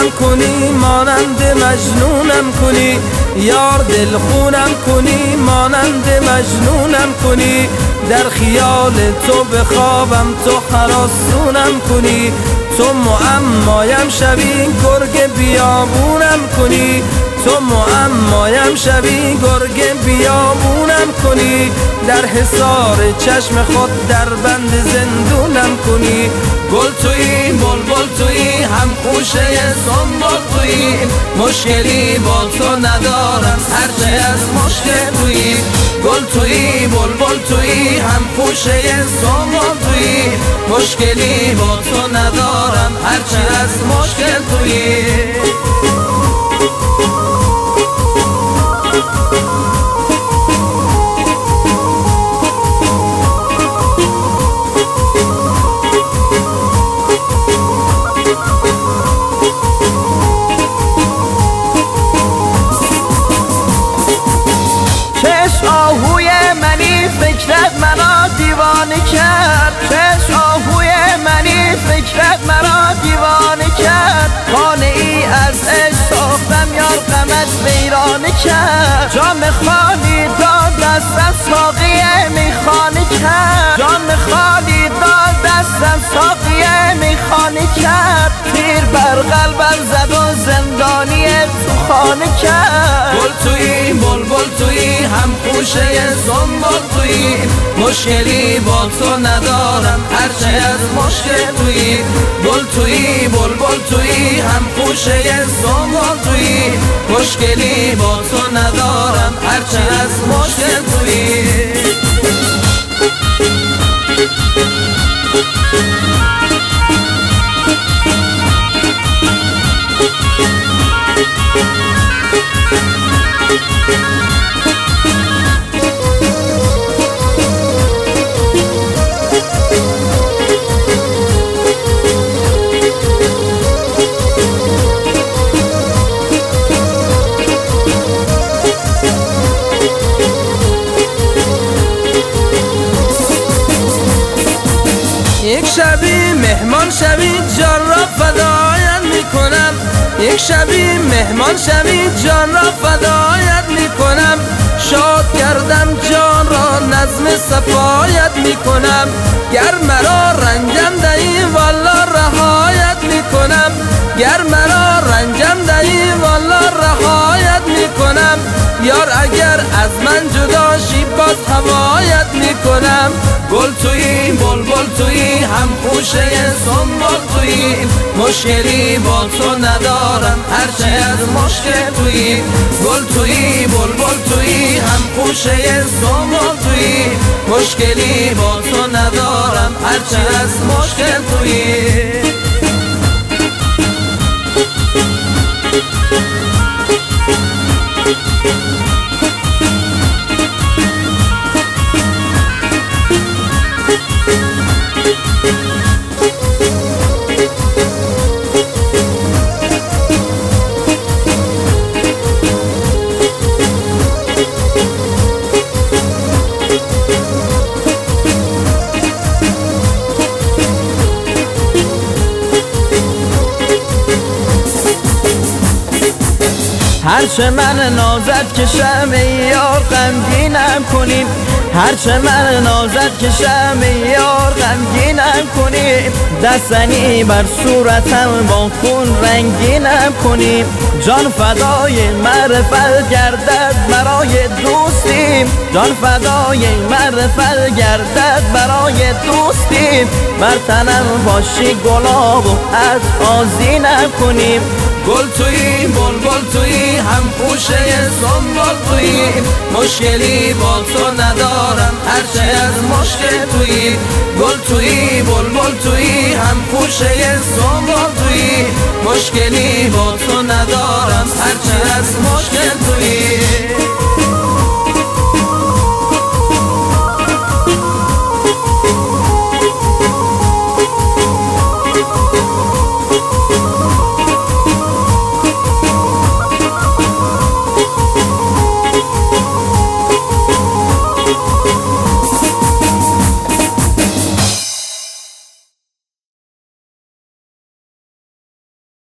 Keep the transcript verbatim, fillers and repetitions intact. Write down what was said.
دلخونم کنی مانند مجنونم کنی، یار دلخونم کنی مانند مجنونم کنی، در خیال تو بخوابم تو هراسونم کنی، تو معمایم شوی گرگ بیابونم کنی، تو معمایم شوی گرگ بیابونم کنی، در حصار چشم خود در بند زندونم کنی. گل تویی بلبل تویی هم خوشه سنبل تویی، مشکلی با تو ندارم هرچی از مشکل تویی. گل تویی بلبل تویی هم خوشه سنبل تویی، مشکلی با تو ندارم هرچی از مشکل تویی. آهوی منی فکرت مرا دیوانه کرد، چشم آهوی منی فکرت مرا دیوانه کرد، خانه‌ای از عشق ساختم یا غمت ویرانه کرد، جام خالی داد دستم ساقی میخانه کرد، جام خالی داد دستم ساقی میخانه کرد، تیر بر قلبم زد و زندانی تو خانه کرد. گل تویی بلبل تویی هم خوشه سنبل تویی، مشکلی با تو ندارم هرچی از مشکل تویی. گل تویی بلبل تویی هم خوشه سنبل تویی، مشکلی با تو ندارم هرچی از مشکل تویی. یک شبی مهمان شوی جان را فدایت میکنم، یک شبی مهمان شوی جان را فدایت میکنم، شاد کردم جان را نظم صفایت میکنم، گر مرا رنجم دهی والا رهایت میکنم، گر مرا رنجم دهی والا رهایت میکنم، یار اگر از من جدا شی باز هوایت میکنم. گل تویی بلبل تویی هم خوشه سنبل تویی، مشکلی با تو ندارم هرچی از مشکل تویی. گل تویی بلبل تویی هم خوشه سنبل تویی، مشکلی با تو ندارم هرچی از مشکل تویی. هرچه من نازد کشم ای یار غمگینم کنیم، هرچه من نازد کشم ای یار غمگینم کنیم، دستنی بر صورتم با خون رنگینم کنیم، جان فدای معرفت گردد برای دوستیم، جان فدای معرفت گردد برای دوستیم، بر تنم باشی گلاب و از آذینم کنیم. گل تویی بلبل تویی هم خوشه سنبل تویی، مشکلی با تو ندارم هرچی از مشکل تویی. گل تویی بلبل تویی هم خوشه سنبل تویی، مشکلی با تو ندارم هرچی از مشکل تویی.